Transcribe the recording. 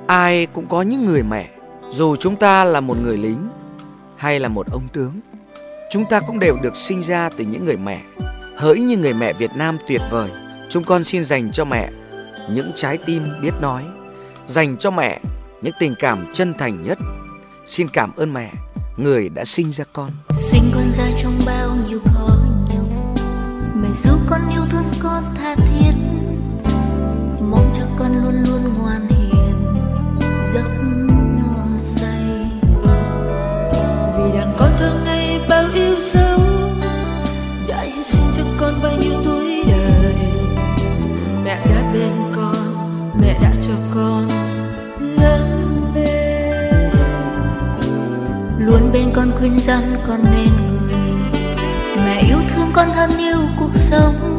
Ai cũng có những người mẹ. Dù chúng ta là một người lính hay là một ông tướng, chúng ta cũng đều được sinh ra từ những người mẹ. Hỡi như người mẹ Việt Nam tuyệt vời, chúng con xin dành cho mẹ những trái tim biết nói, dành cho mẹ những tình cảm chân thành nhất. Xin cảm ơn mẹ, người đã sinh ra con. Sinh con ra trong bao nhiêu khó nhọc, mẹ giúp con yêu thương con tha thiết, mong cho con luôn luôn ngoan hiền, giấc no say. Vì đàn con thơ ngây bao yêu dấu, đã hy sinh cho con bao nhiêu tuổi đời. Mẹ đã bên con, mẹ đã cho con lớn lên, Luôn bên con khuyên răn con nên người, mẹ yêu thương con hơn yêu cuộc sống.